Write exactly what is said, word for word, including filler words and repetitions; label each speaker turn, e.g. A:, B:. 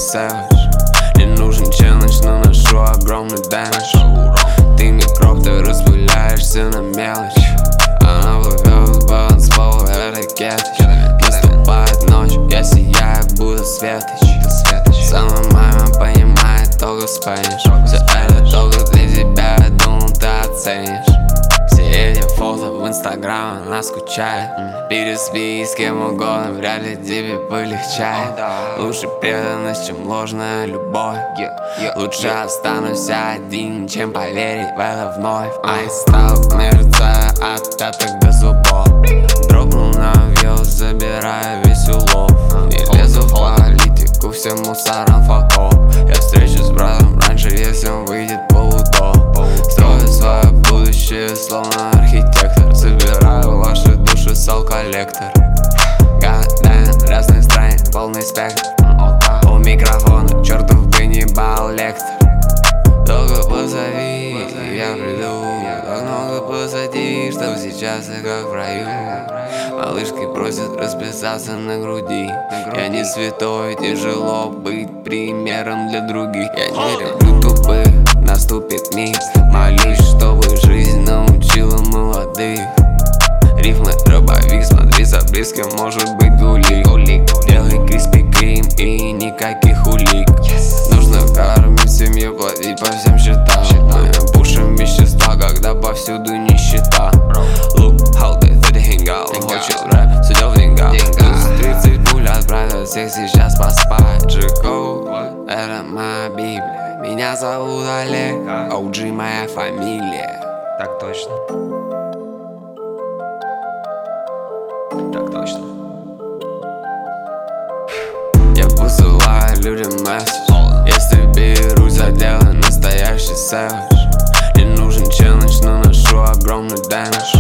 A: savage. Не нужен челлендж, но ношу огромный дэмэдж. Ты микроб, ты распыляешься на мелочь. Она плывет, баланс пола, это кетч. Наступает ночь, я сияю, будто светоч. Сама мама понимает только спэниш. Все это только для тебя, я думал, ты оценишь. Все эти фото в инстаграм, она скучает. Переспи с кем угодно, вряд ли тебе полегчает. Лучше преданность, чем ложная любовь. Лучше останусь один, чем поверить в это вновь. Мои стал мерцая от пяток до зубов. Дропнул на вилл, забирая весь улов. Не лезу в политику, всем мусорам факов. Я встречусь с братом раньше, если он выйдет полудом. Строю свое будущее, словно архитектор. Забираю ваши души, сол-коллектор. Гадаем, разные страны, полный спектр. У микрофона, чертов ганнибал лектор. Только позови, я приду. Так много позади, что сейчас я как в раю. Малышки просят расписаться на груди. Я не святой, тяжело быть примером для других. Я не люблю тупых, наступит миг. Молюсь, чтобы жизнь научила молодых. Рифмы дробовик, смотри за близким, может быть гулик. Делай криспи крим и никаких улик. Нужно кормить семью, платить по всем счетам. Мы пушим вещества, когда повсюду нищета. Look how they fit hang out. Он хочет рэп, все дело в деньгах. Плюс тридцать пуль отправят всех сейчас поспать. Джи-Коу, это моя библия. Меня зовут Олег, о джи моя фамилия.
B: Так точно. Так точно.
A: Я посылаю людям месседж. Если берусь за дело, настоящий сэвэдж. Не нужен челлендж, но ношу огромный дэмэдж.